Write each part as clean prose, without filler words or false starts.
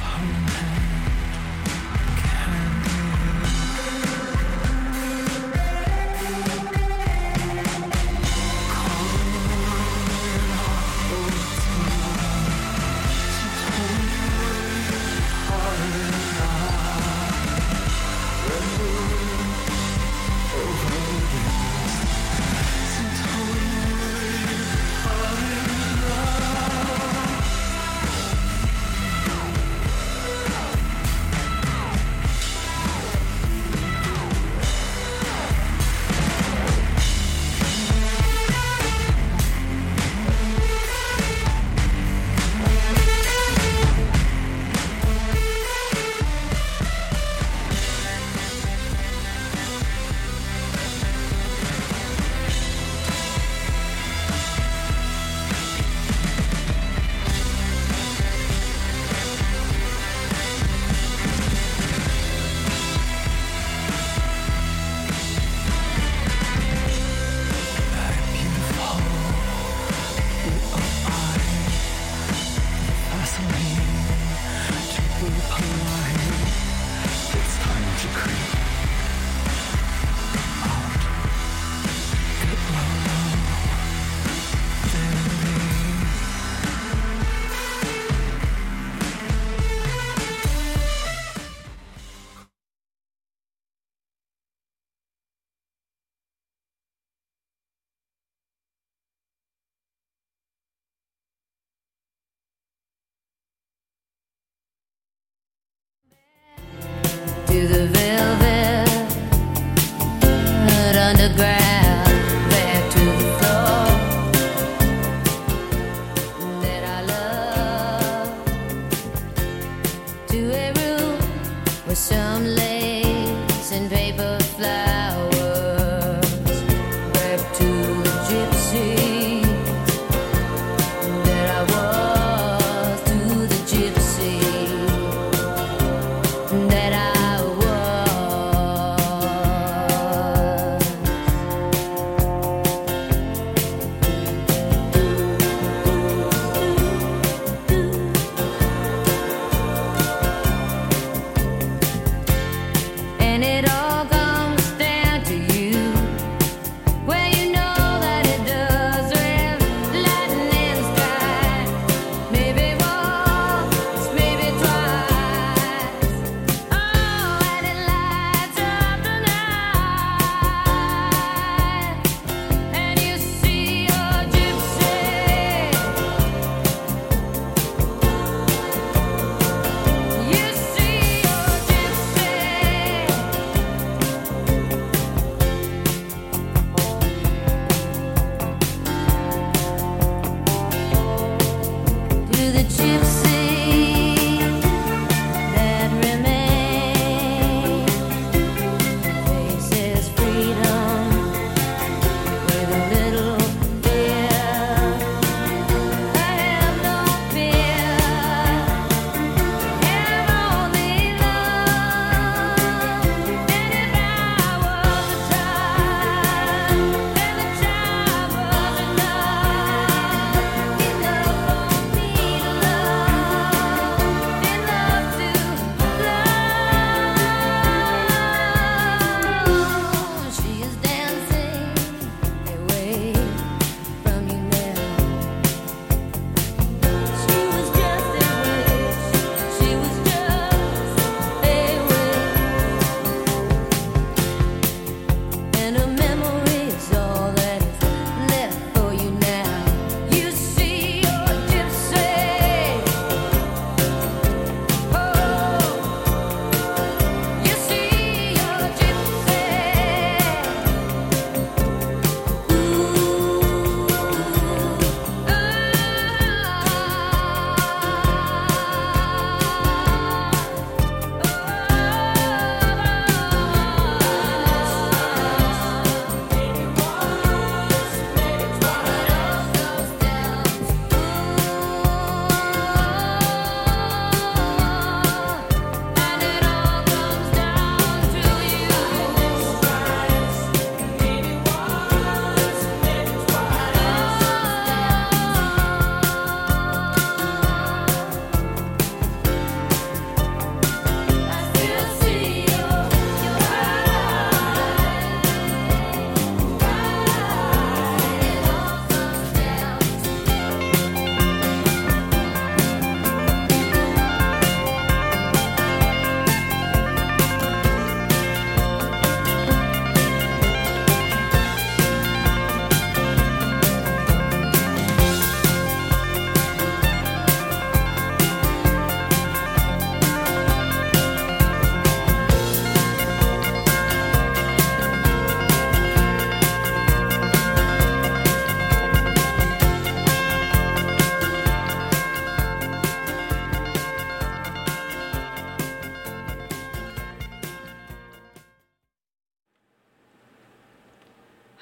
To the velvet underground, back to the floor that I love, to a room with some lace and paper flowers, back to the gypsy that I was, to the gypsy that I and it all gone.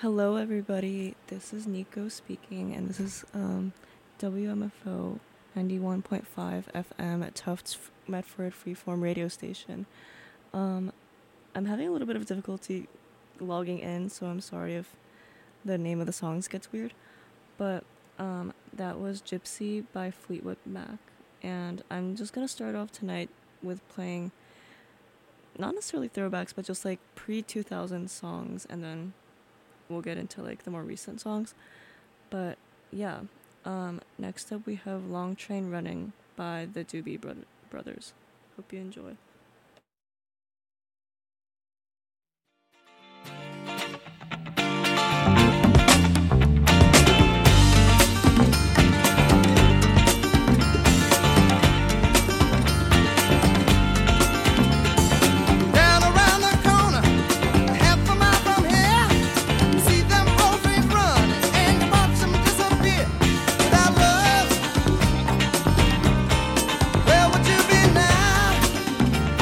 Hello, everybody. This is Nico speaking, and this is WMFO 91.5 FM at Tufts Medford Freeform radio station. I'm having a little bit of difficulty logging in, so I'm sorry if the name of the songs gets weird. But that was Gypsy by Fleetwood Mac, and I'm just gonna start off tonight with playing not necessarily throwbacks, but just like pre-2000 songs, and then we'll get into like the more recent songs. But yeah, next up we have Long Train Running by the Doobie Brothers. Hope you enjoy. Where would you be now?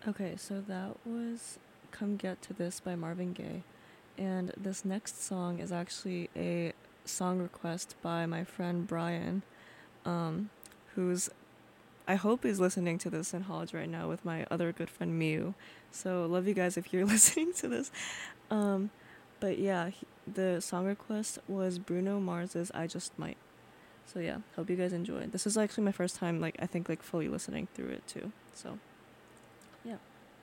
Okay, so that was Come Get to This by Marvin Gaye. And this next song is actually a song request by my friend Brian, who's, I hope is listening to this in college right now with my other good friend Miu. So love you guys if you're listening to this. But yeah, the song request was Bruno Mars's I Just Might. So yeah, hope you guys enjoy. This is actually my first time, like, I think, like, fully listening through it too. So yeah.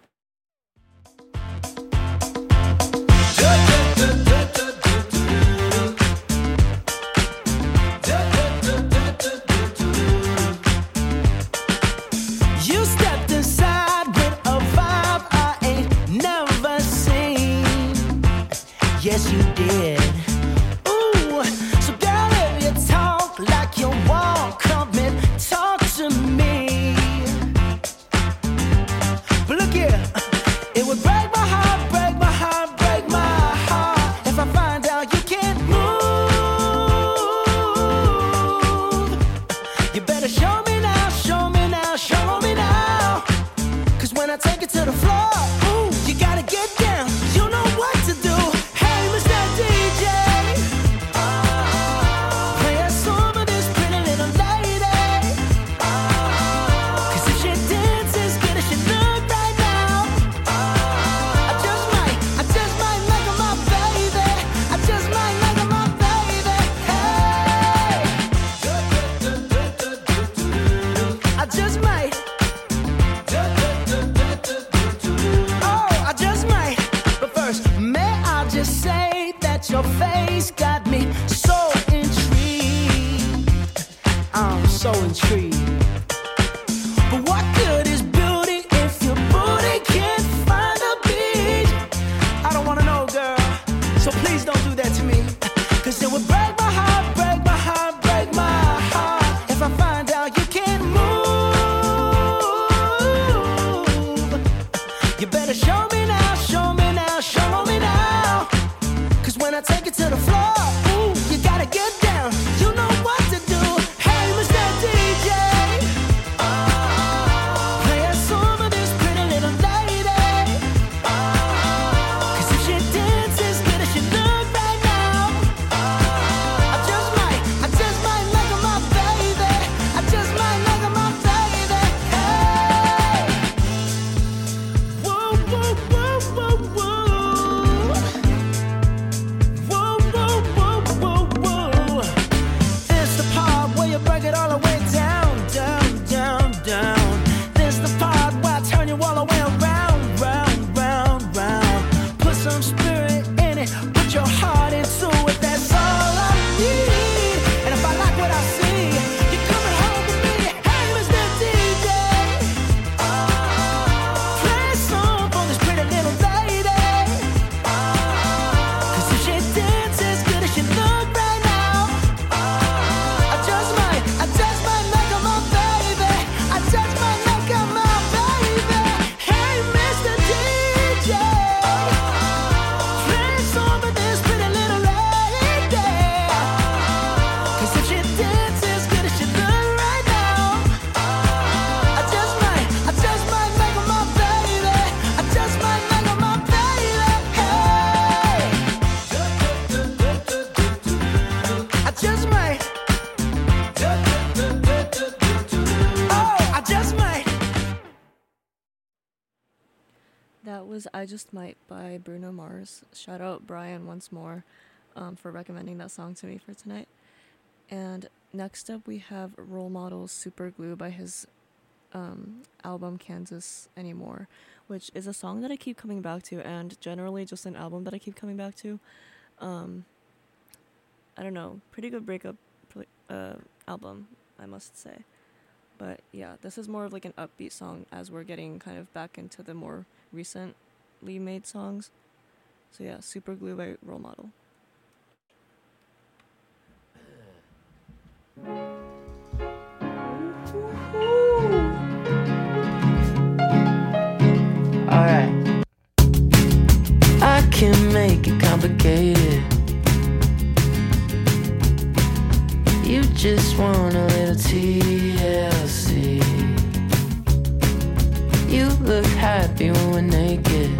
You stepped inside with a vibe I ain't never seen. Yes, you did. Ooh, so girl, if you talk like you walk, come and talk to me. But look here, it would break my heart, break my heart, break my heart if I find out you can't move. You better show me now, show me now, show me now. Cause when I take it to the floor, ooh, you gotta get down. You know what to do. Hey, Mr. DJ, play a song of this pretty little lady. Cause if she dances good as she look right now, I just might make her my baby. I just might make her my baby. Hey, I just might. Oh, I just might. But first, may I just say that your face got me so intrigued. I'm so intrigued. But what good is beauty if your booty can't find a beat? I don't wanna know, girl. So please don't do that to me. Cause it would break my heart, break my heart, break my heart if I find out you can't move. You better show me now, show me now, show me now. Cause when I take it to the floor, ooh, you gotta get down. You know what to do. Hey, Mr. DJ, play a song of this pretty little lady. Cause if she dances good as she look right now, I just might make her my baby. I just might make her my baby. Hey, whoa, whoa, whoa, whoa, whoa. Whoa, whoa, whoa, whoa, whoa. This the part where you break it all the way down, down, down, down. This the part where I turn you all the way around, round, round, round. Put some spirit in it, put your heart into it. That's all I need. And if I like what I see, you're coming home with me. Hey, Mr. DJ, play a song for this pretty little lady. Cause if she dances good as she look right now, I just might make her my baby. I just might make her my baby. Hey, Mr. DJ, play a song for this pretty little lady. Cause if she dances good as she look right now, I just might make her my baby. I just might make her my baby. Hey, I just might. Oh, I just might. That was I Just Might by Bruno Mars. Shout out Brian once more for recommending that song to me for tonight. And next up we have Role Models Super Glue by his album Kansas Anymore, which is a song that I keep coming back to, and generally just an album that I keep coming back to. I don't know, pretty good breakup album, I must say. But yeah, this is more of like an upbeat song as we're getting kind of back into the more recently made songs. So yeah, Super Glue by Role Model. Alright. I can make it complicated. You just want a little TLC. You look happy when we're naked,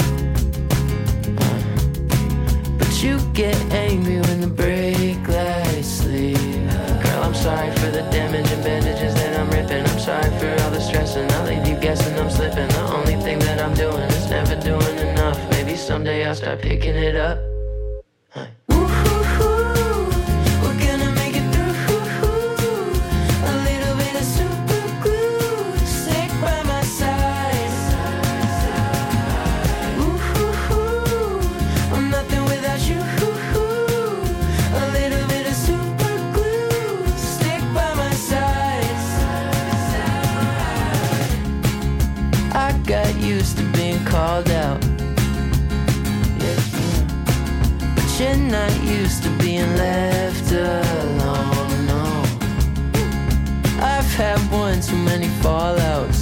but you get angry when the brake lights leave. Girl, I'm sorry for the damage and bandages that I'm ripping. I'm sorry for all the stress and I'll leave you guessing I'm slipping. The only thing that I'm doing is never doing enough. Maybe someday I'll start picking it up. Used to being called out, yeah. But you're not used to being left alone, no. I've had one too many fallouts,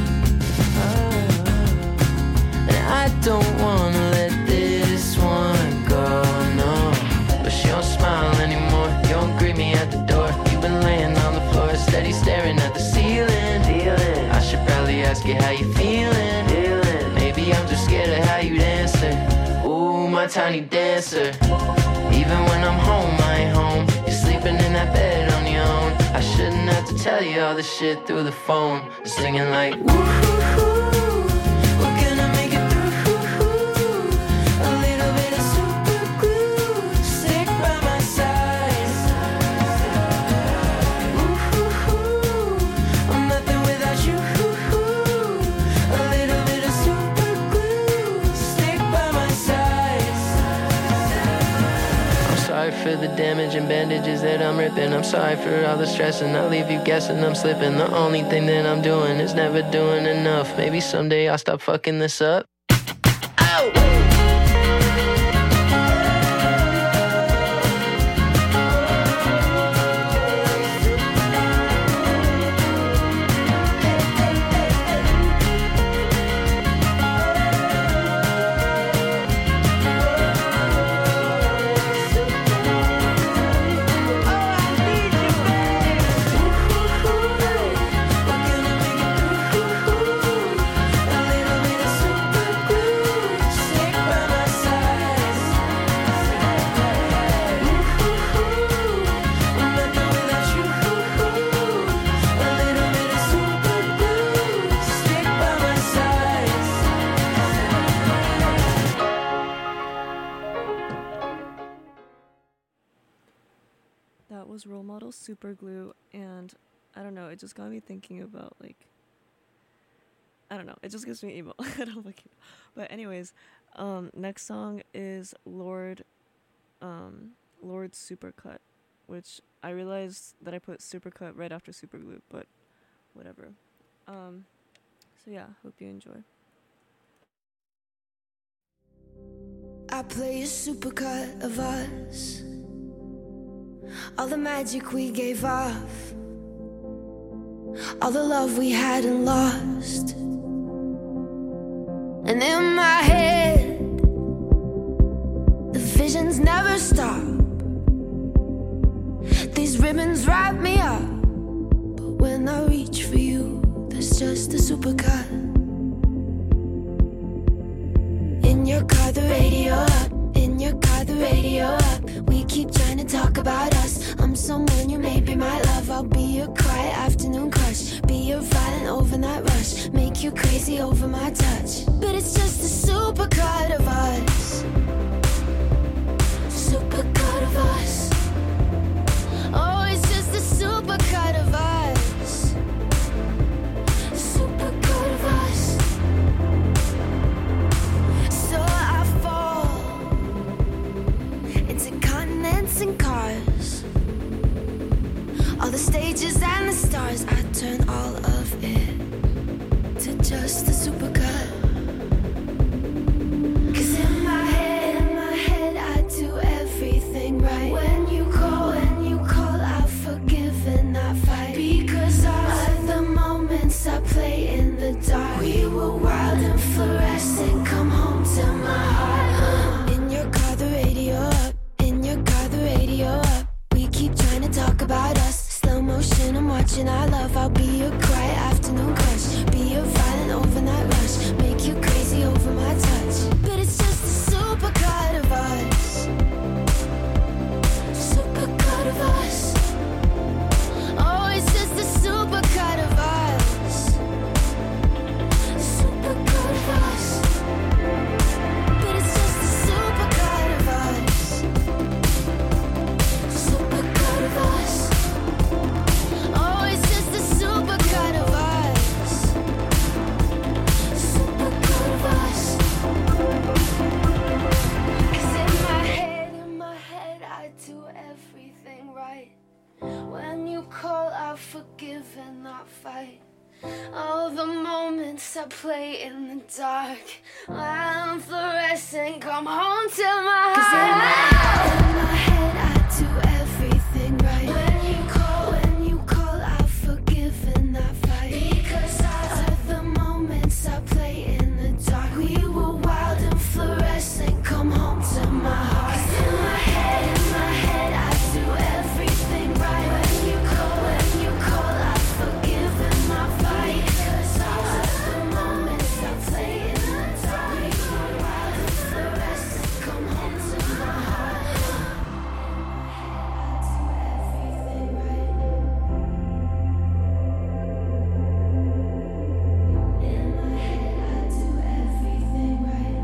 and I don't wanna let this one go, no. But she don't smile anymore, you don't greet me at the door. You've been laying on the floor, steady staring at the ceiling. I should probably ask you how you feeling. I'm just scared of how you'd answer. Ooh, my tiny dancer. Even when I'm home, I ain't home. You're sleeping in that bed on your own. I shouldn't have to tell you all this shit through the phone. Singing like, ooh. For the damage and bandages that I'm ripping. I'm sorry for all the stress and I'll leave you guessing I'm slipping. The only thing that I'm doing is never doing enough. Maybe someday I'll stop fucking this up. Ow! Role Model Superglue, and I don't know, it just got me thinking about, like, I don't know, it just gives me emo. I don't like it. But anyways, next song is Lord's Supercut, which I realized that I put Supercut right after Superglue, but whatever. So yeah, hope you enjoy. I play a supercut of us, all the magic we gave off, all the love we hadn't lost. And in my head, the visions never stop. These ribbons wrap me up, but when I reach for you, there's just a supercut. In your car, the radio up. In your car, the radio up. We keep trying to talk about us. I'm someone you may be my love. I'll be your quiet afternoon crush, be your violent overnight rush, make you crazy over my touch. But it's just a supercut of us. Supercut of us. Oh, it's just a supercut of us. Supercut of us. So I fall into continents and cars, all the stages and the stars. I turn all of it to just a supercut. 'Cause in my head I do everything right. When you call, I forgive and I fight. Because of the moments I play in the dark, we were wild and fluorescent. Come home to my heart. In your car, the radio up. In your car, the radio up. We keep trying to talk about us. Slow motion, I'm watching our love. I'll be your quiet afternoon crush, be your violent overnight forgive and not fight. All the moments I play in the dark, while I'm fluorescent, come home to my heart. 'Cause in my head I do everything right. When you call, I forgive and not fight. Because of the moments I play in the dark, we were wild and fluorescent, come home to my heart. 'Cause in my head I do everything right. When you call, I forgive and not fight. Because of the moments I play in the dark, we were wild and fluorescent, come home to my heart. In my head I do everything right.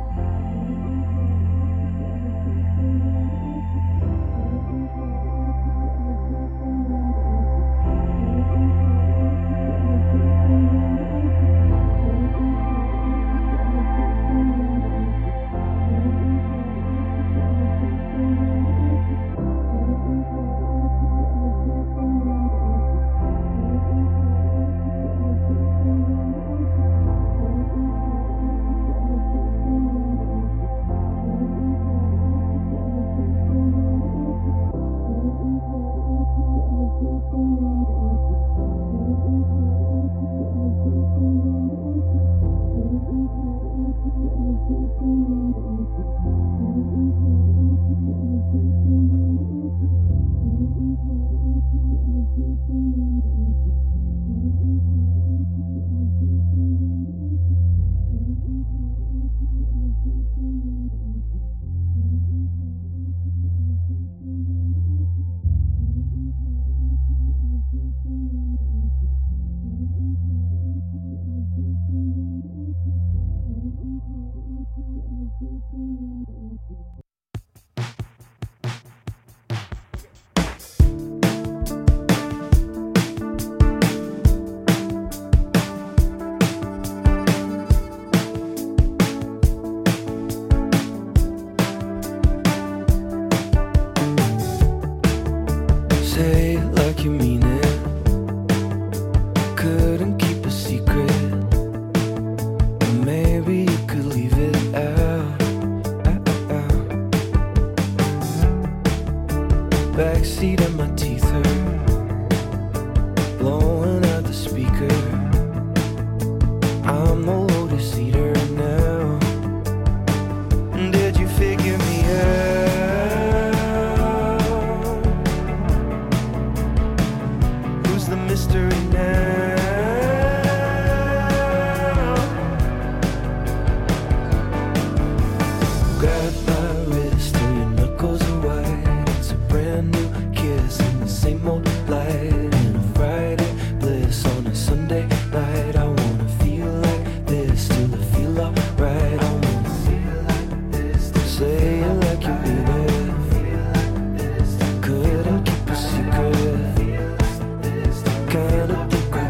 Say it like you mean it. Couldn't keep a secret. Maybe you could leave it out. Backseat and my teeth hurt, blowing out the speaker. I'm the lotus eater now. Did you figure me out? Who's the mystery now? Grab my wrist till your knuckles are white. It's a brand new kiss in the same old light. And a Friday bliss on a Sunday night. I wanna feel like this till I feel alright. I wanna feel like this. Say it like you mean it. Couldn't keep a secret. Kinda think we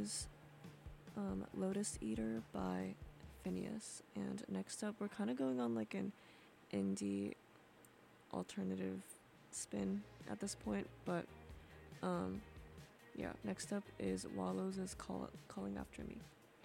was Lotus Eater by Phineas. And next up, we're kind of going on like an indie alternative spin at this point, but yeah, next up is Wallows is Calling After Me.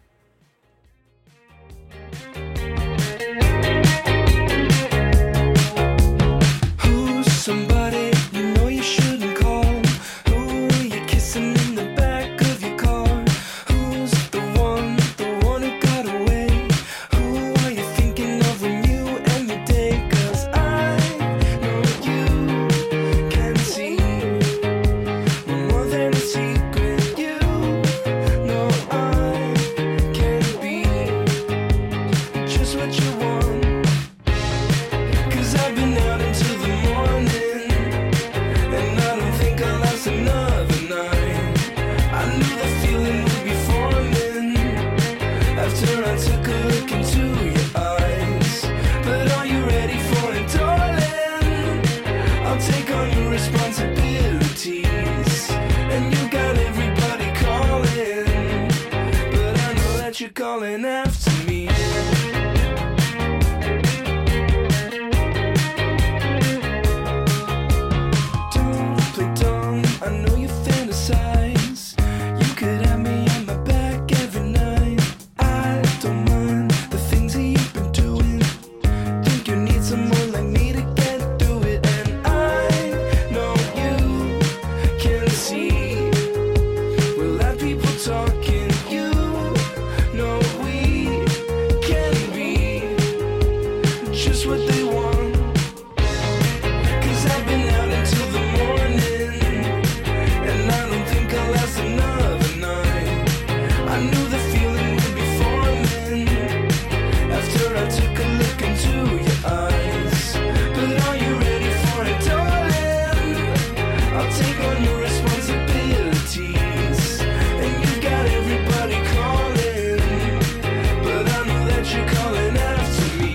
Who's somebody you know you shouldn't call? Who are you kissing in the back of your car? Who's the one who got away? Who are you thinking of when you end the day? 'Cause I know you can see more than a secret. You know I can be just what you want. 'Cause I've been out until the morning, and I don't think I'll last another night. I knew the feeling would be forming after I took a look into your eyes. But are you ready for it, darling? I'll take on your responsibilities, and you got everybody calling, but I know that you're calling after me. Don't play dumb, I know you fantasize. You could have me on my back every night. I don't mind the things that you've been doing. Think you need someone like me to get through it. And I know you can see we'll have people talking. You know we can be just what they want. 'Cause I've been out until the morning, and I don't think I'll last another night. I knew the feeling would be forming after I took a look into your eyes. But are you ready for it, darling? I'll take on your responsibilities, and you got everybody calling, but I know that you're calling after me.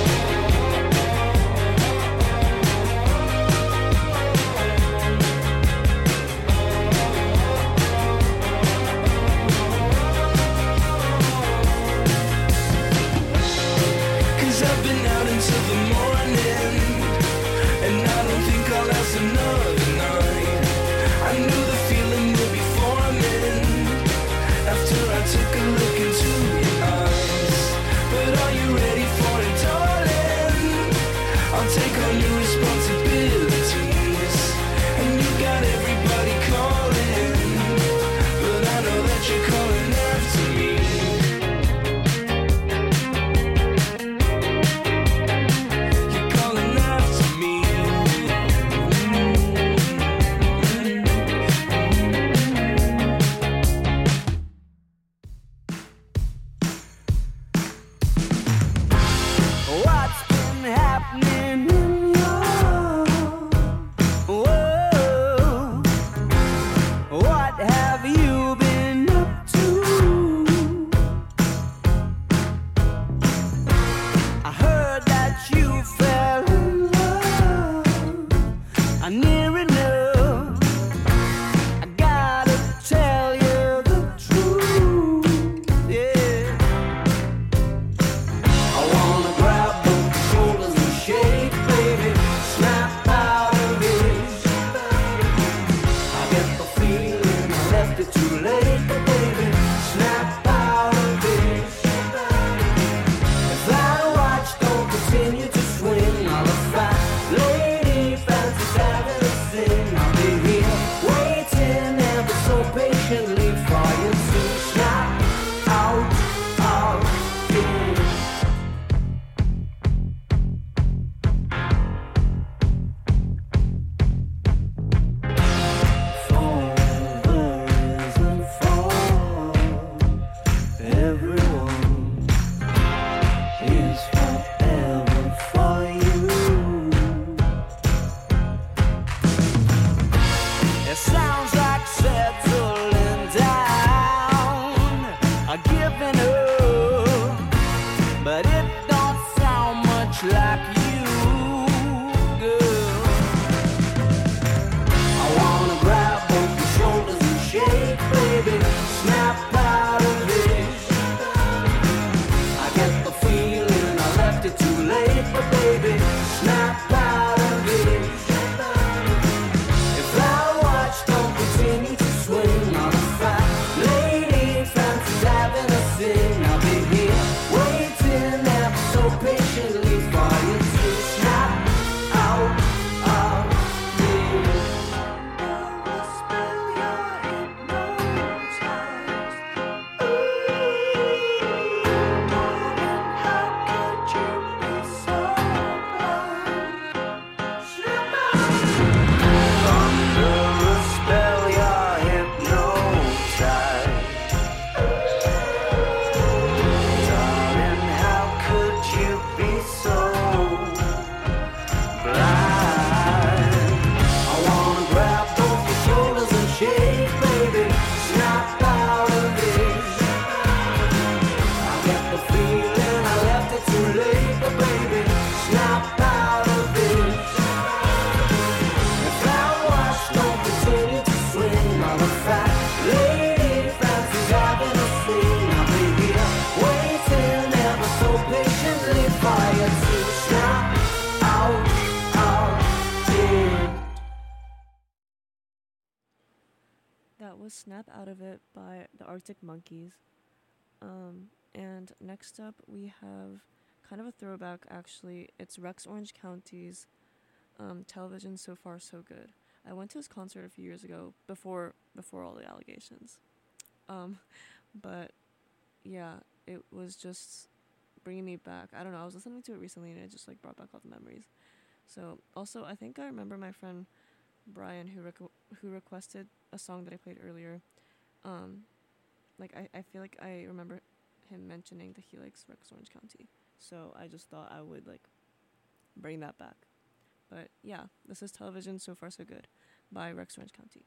'Cause I've been out until the morning, and I don't think I'll last another night. I knew the feeling would be forming after I took a look into your eyes. But are you ready for it, darling? I'll take on your responsibilities, and you got everybody calling, but I know that you're calling after me. You're calling after me. What's been happening in your world? What have you been up to? I heard that you fell in love. Near enough. I gotta tell you the truth. Yeah. I wanna grab both shoulders and shake, baby. Snap out of it. I get the feeling I left it too late, but baby, snap out of it. If that watch don't continue to swing, I'll fat lady fancies having a sing. that was Snap Out of It by the Arctic Monkeys. And next up we have kind of a throwback actually. It's Rex Orange County's Television So Far So Good. I went to his concert a few years ago before all the allegations. But yeah, it was just bringing me back. I don't know, I was listening to it recently and it just like brought back all the memories. So also I think I remember my friend Brian who requested a song that I played earlier. Like I feel like I remember him mentioning that he likes Rex Orange County. So I just thought I would like bring that back. But yeah, this is Television So Far So Good by Rex Orange County.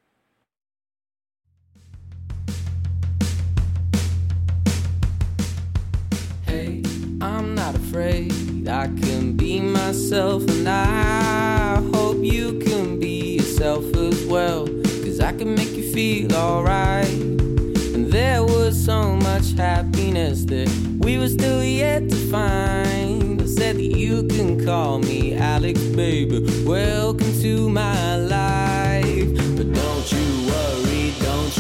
Hey, I'm not afraid, I can be myself, and I hope you can be yourself as well, 'cause I can make you feel alright. And there was so much happiness that we were still yet to find. I said that you can call me Alex, baby, welcome to my life. But don't worry,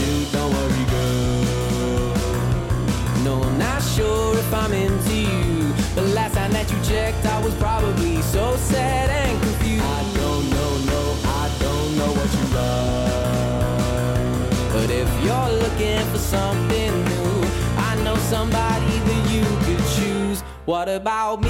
girl. No, I'm not sure if I'm into you, but last time that you checked I was probably so sad and confused. I don't know what you love, but if you're looking for something new, I know somebody that you could choose. What about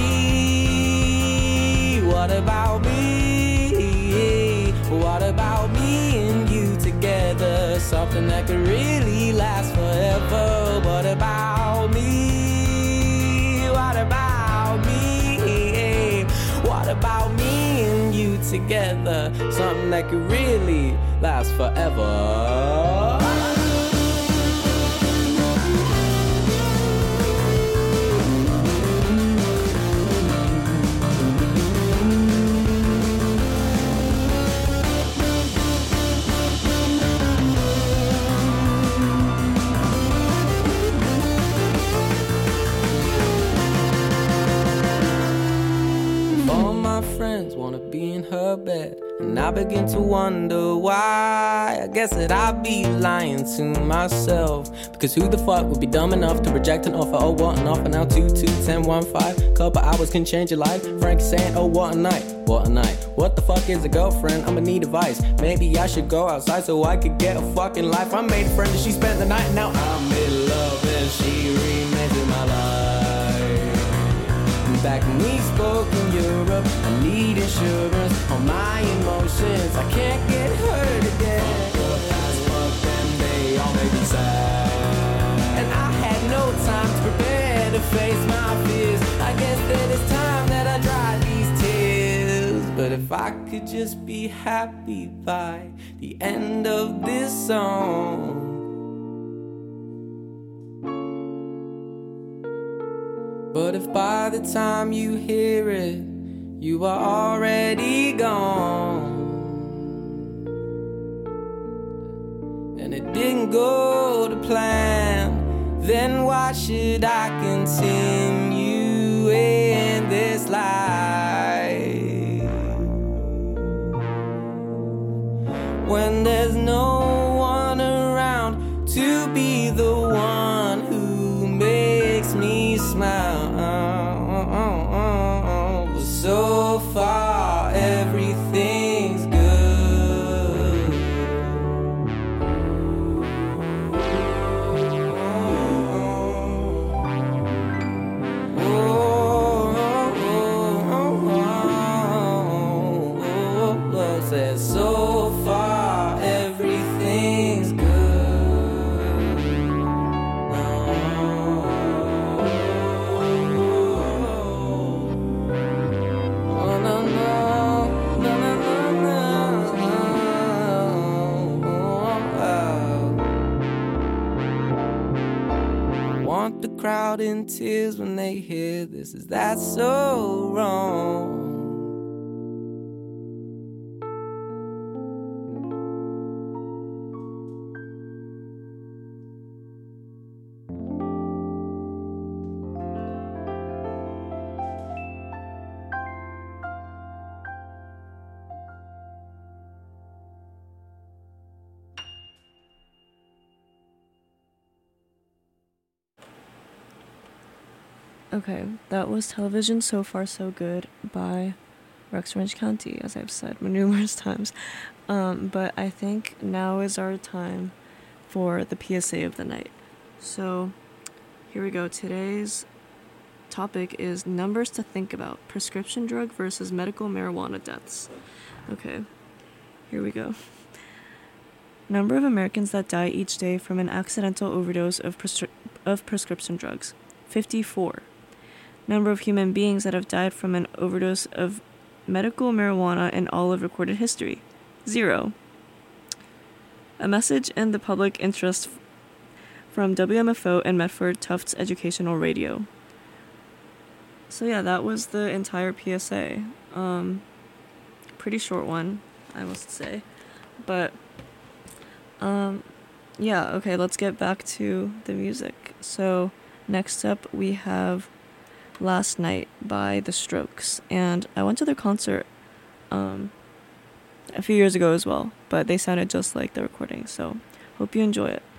me? What about me? What about me and you together? Something that could really last forever. What about me? What about me? What about me and you together? Something that could really last forever. Friends wanna be in her bed, and I begin to wonder why. I guess that I'd be lying to myself, because who the fuck would be dumb enough to reject an offer? Oh, what an offer now, 2-2-10-1-5. Couple hours can change your life. Frank saying, oh, what a night, what a night. What the fuck is a girlfriend? I'ma need advice. Maybe I should go outside so I could get a fucking life. I made a friend and she spent the night, now I'm in love and she remains in my life. Back when we spoke in Europe, I need insurance on my emotions. I can't get hurt again. Fuck them, they all make me sad. And I had no time to prepare to face my fears. I guess that it's time that I dry these tears. But if I could just be happy by the end of this song. But if by the time you hear it, you are already gone, and it didn't go to plan, then why should I continue in this life when there's no one around to be the one who makes me smile? So far, everything's good. Says so far, everything's good. The crowd in tears when they hear this. Is that so wrong? Okay, that was Television So Far So Good by Rex Orange County, as I've said numerous times. But I think now is our time for the PSA of the night. So here we go. Today's topic is numbers to think about: prescription drug versus medical marijuana deaths. Okay, here we go. Number of Americans that die each day from an accidental overdose of prescription drugs: 54. Number of human beings that have died from an overdose of medical marijuana in all of recorded history: 0. A message in the public interest from WMFO and Medford Tufts Educational Radio. So yeah, that was the entire PSA. Pretty short one, I must say. But yeah, okay, let's get back to the music. So next up we have Last Night by The Strokes, and I went to their concert a few years ago as well, but they sounded just like the recording, so hope you enjoy it.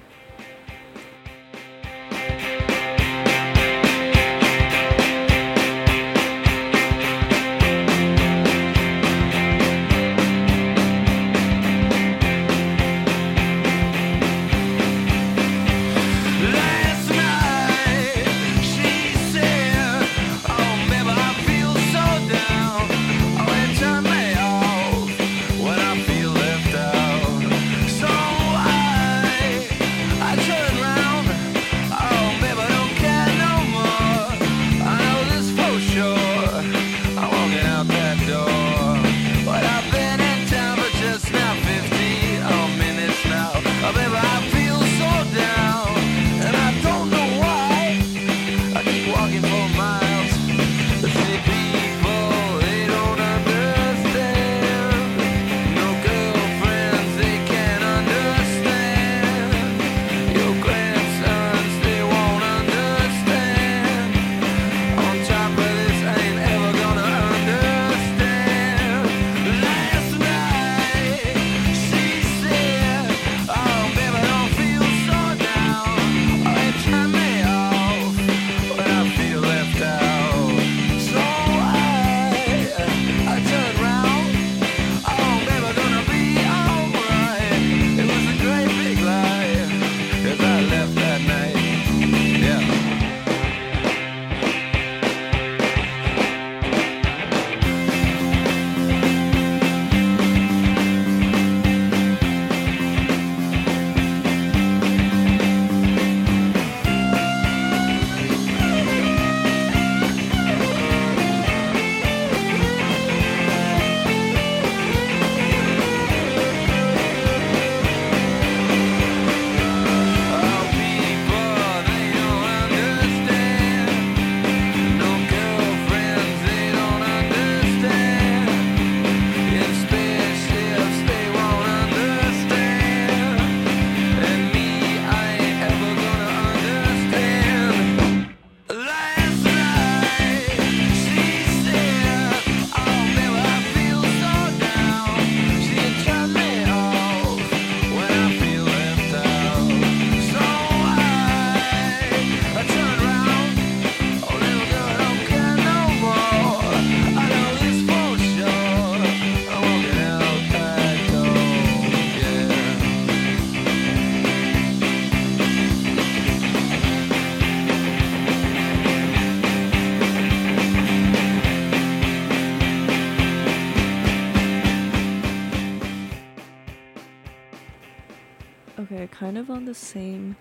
Okay, kind of on the same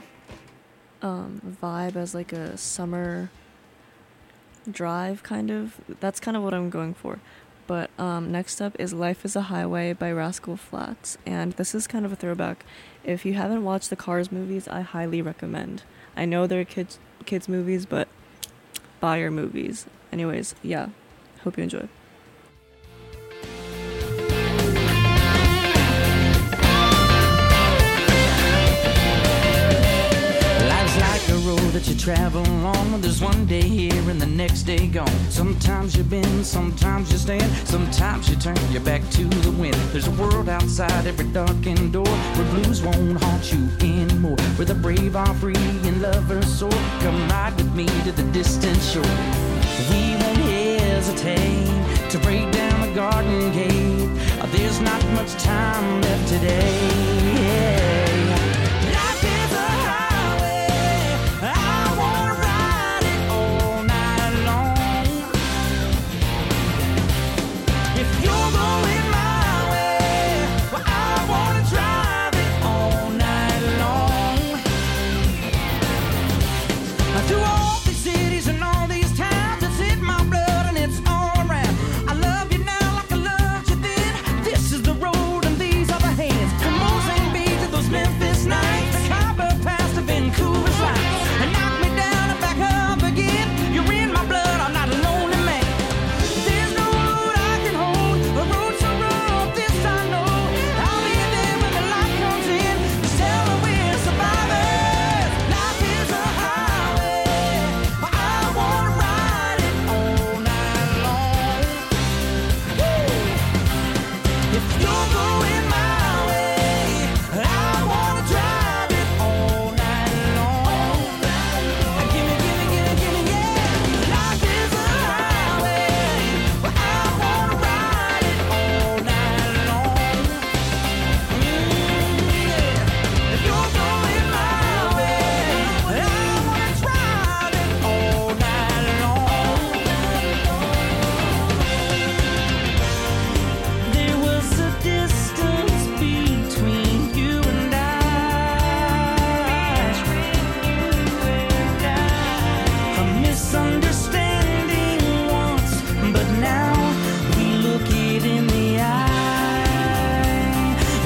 vibe as like a summer drive, kind of. That's kind of what I'm going for. But next up is Life is a Highway by Rascal Flatts, and this is kind of a throwback. If you haven't watched the Cars movies, I highly recommend. I know they're kids movies, but buy your movies. Anyways, yeah, hope you enjoy. Life's like a road that you travel on. There's one day here and the next day gone. Sometimes you bend, sometimes you stand, sometimes you turn your back to the wind. There's a world outside every darkened door where blues won't haunt you anymore, where the brave are free and lovers soar. Come ride with me to the distant shore. We won't hesitate to break down the garden gate. There's not much time left today. Life is a highway, I wanna ride it all night long. If you're going my way, well, I wanna drive it all night long. Through all these cities and all these towns, it's in my blood and it's all around. I love you now like I loved you then. This is the road and these are the hands. From Mozambique to those Memphis nights, the Khyber Pass to Vancouver's lights. And knock me down and back up again. You're in my blood, I'm not a lonely man. There's no road I can hold, a road so rough, this I know. I'll be there when the light comes in. Just tell her we're survivors. Life is a highway, but I wanna ride it all night long. Woo! If you're going my way, I wanna drive it all night long. Gimme, gimme, gimme, gimme, yeah. Life is a highway, but I wanna ride it all night long. Yeah. If you're going my way, I wanna drive it all night long. There was a distance between you and I. A misunderstanding once, but now we look it in the eye.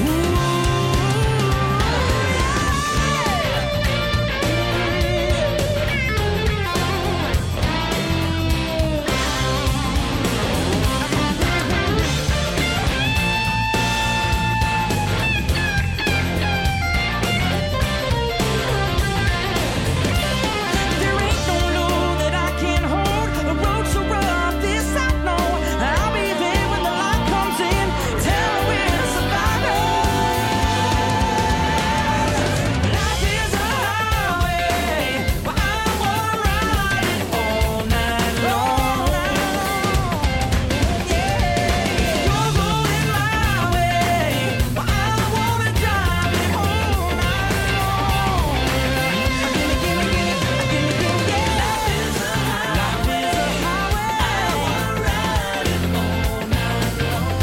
There ain't no load that I can't hold. The road so rough, this I know. I'll be there when the light comes in. Tell her we're survivors. Life is a highway, but I wanna ride it all night long. Yeah, you're going my way, but I wanna drive it all night long. Gimme, gimme, gimme, gimme, gimme, yeah. Life is a highway, I wanna ride it all night long.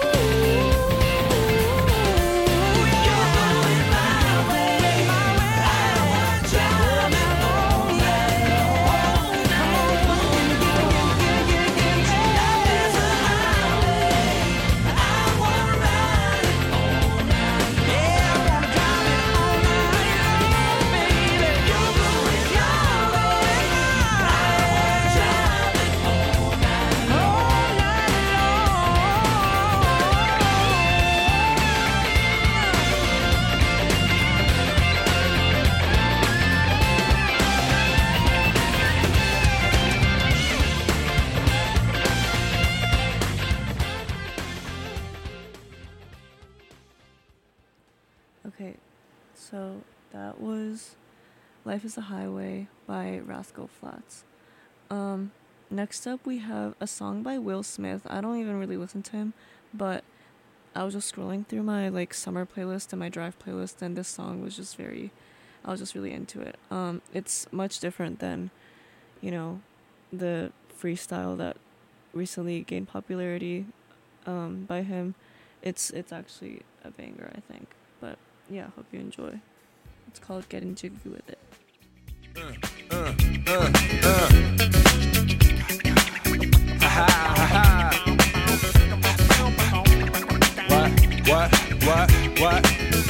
You're going my way, I wanna drive it all night long. Come on, gimme, gimme, gimme, gimme, gimme, gimme, life is a highway, I wanna ride it all night. Yeah, I wanna drive it all night long, baby. You're going your way, I wanna drive it all night long. Okay, so that was Life is a Highway by Rascal Flatts. Next up we have a song by Will Smith. I don't even really listen to him, but I was just scrolling through my like summer playlist and my drive playlist, and this song was just I was just really into it. It's much different than, you know, the freestyle that recently gained popularity by him. It's actually a banger, I think. But yeah, hope you enjoy. It's called Getting Jiggy with It. What?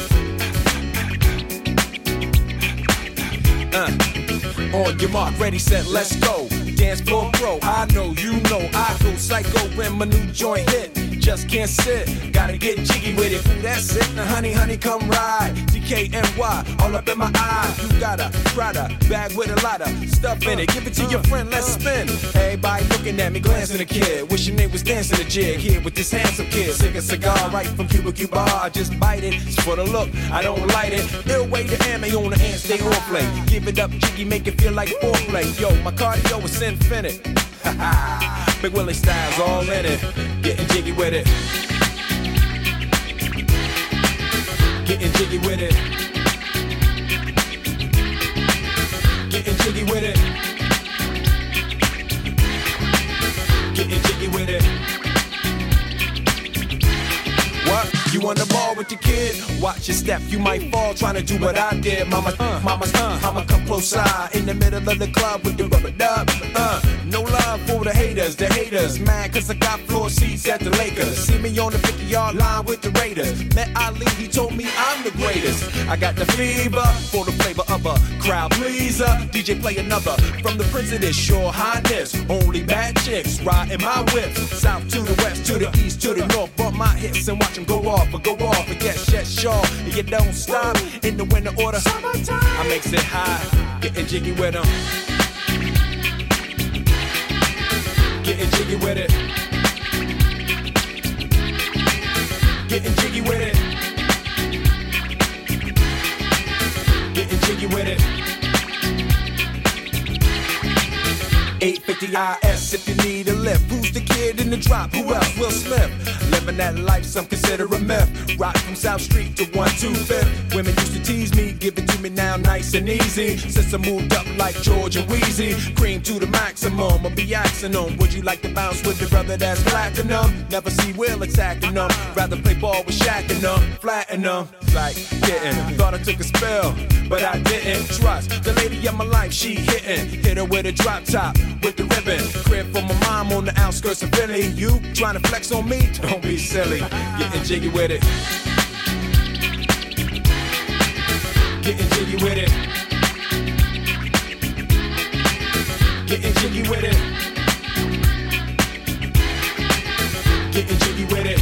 On your mark, ready, set, let's go. Dance floor pro, I know, you know, I go psycho when my new joint hit. just can't sit. Gotta get jiggy with it. That's it. Now, honey, honey, come ride. DKNY, all up in my eye. You got a Prada bag with a lot of stuff in it. Give it to your friend, let's spin. Everybody looking at me, glancing a kid. Wishing they was dancing a jig here with this handsome kid. Sick a cigar right from Cuba Cuba. I just bite it. It's for the look, I don't light it. Ill way to ammo on the hand, stay on play. Give it up, jiggy, make it feel like foreplay. Yo, my cardio is infinite. Big Willie style's all in it. Getting jiggy with it. Getting jiggy with it. Getting jiggy with it. Getting jiggy with it. What? You on the ball with your kid? Watch your step, you might fall trying to do what I did. Mama, I'ma come close side in the middle of the club with the rubber dub. No love for the haters, mad cause I got floor seats at the Lakers. See me on the 50-yard line with the Raiders. Met Ali, he told me I'm the greatest. I got the fever for the flavor of a crowd pleaser. DJ play another from the Prince of this Shore Highness. Only bad chicks riding my whip. South to the west, to the east, to the north. Bump my hips and watch them go off. But go off and get shit sure. And you don't stop in the winter order. Summertime. I makes it high, getting jiggy with them. Getting jiggy with it. Getting jiggy with it. Getting jiggy with it. 850 IS if you need a lift. Who's the kid in the drop? Who else? Will Smith. Living that life, some consider a myth. Rock from South Street to 125th. Women used to tease me, give it to me now nice and easy. Since I moved up like George and Wheezy, cream to the maximum, I'll be axing them. Would you like to bounce with the brother that's platinum? Never see Will attacking them. Rather play ball with Shaq and them, flatten them. Like getting, thought I took a spell, but I didn't. Trust the lady of my life, she hitting. Hit her with a drop top, with the ribbon. Crib for my mom on the outskirts of Philly. You trying to flex on me? Don't be silly. Getting jiggy with it. Getting jiggy with it. Getting jiggy with it. Getting jiggy with it.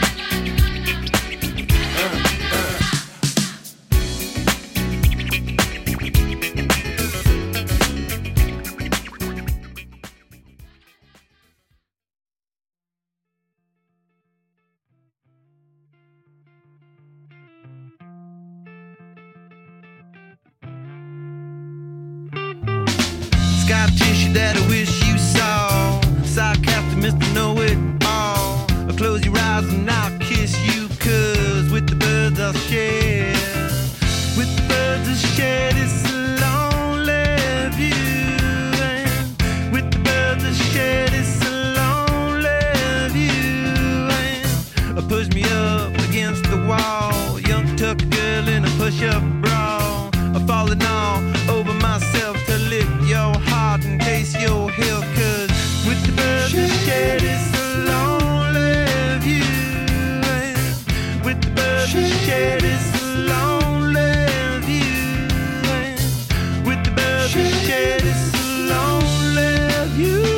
Scar tissue that I wish you saw. Sarcastic Mr. Know-It-All. I'll close your eyes and I'll kiss you, cause with the birds I'll share. With the birds I'll share this lonely view. And with the birds I'll share this lonely view. And push me up against the wall. Young tuck girl in a push-up bra. I'm falling all over myself to lick your heart and taste your heel, cause with the birds I share this lonely view. And with the birds I share this lonely view. And with the birds I share this lonely view.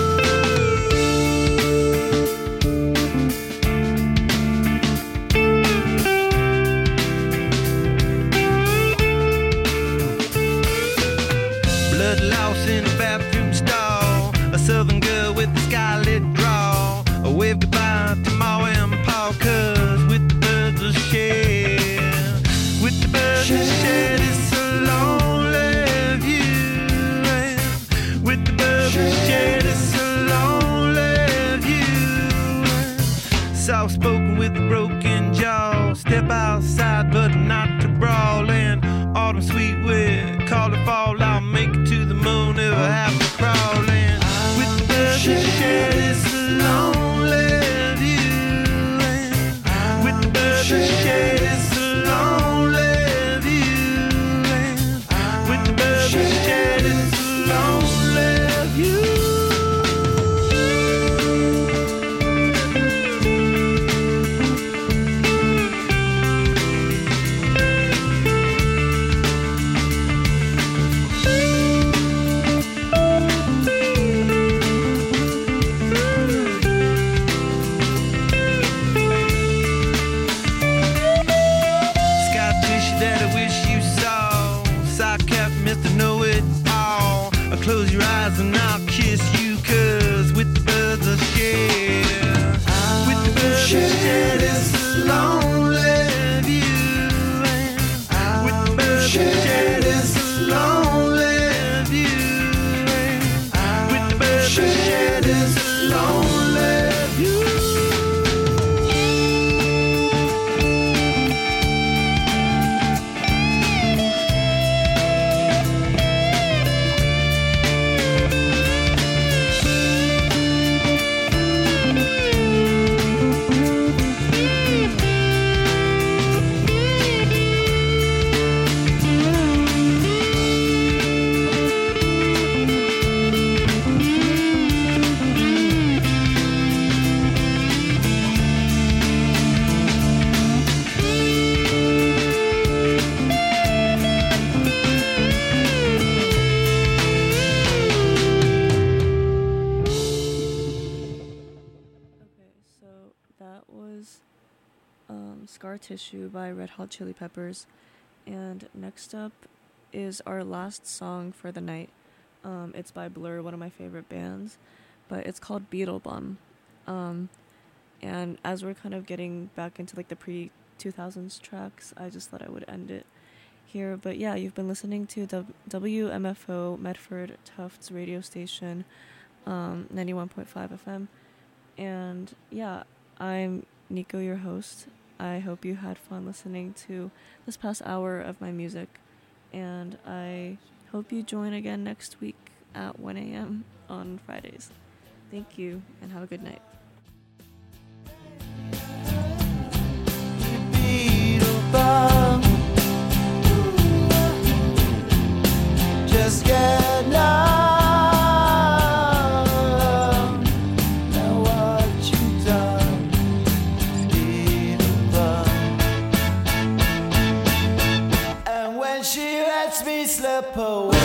Blood loss in a bathroom stall. A southern girl with a scarlet draw. A wave goodbye to Ma and Pa, cause with the birds I'll share. With the birds I'll share this lonely view. And with the birds I'll share this lonely view. Soft spoken with a broken jaw. Step outside but not to brawl. And autumn sweet wind, call it fall. I'll make it to the moon if I have to crawl in. With the birds I share this lonely view. And with the birds I share this lonely view. And with the birds I share this lonely view. Scar Tissue by Red Hot Chili Peppers. And next up is our last song for the night. It's by Blur, one of my favorite bands, but it's called Beetle Bum. And as we're kind of getting back into like the pre-2000s tracks, I just thought I would end it here. But yeah, you've been listening to WMFO Medford Tufts radio station, 91.5 FM. And yeah, I'm Nico, your host. I hope you had fun listening to this past hour of my music. And I hope you join again next week at 1 a.m. on Fridays. Thank you, and have a good night. Just get numb. Now what you done, Beetle Bum. And when she lets me slip away,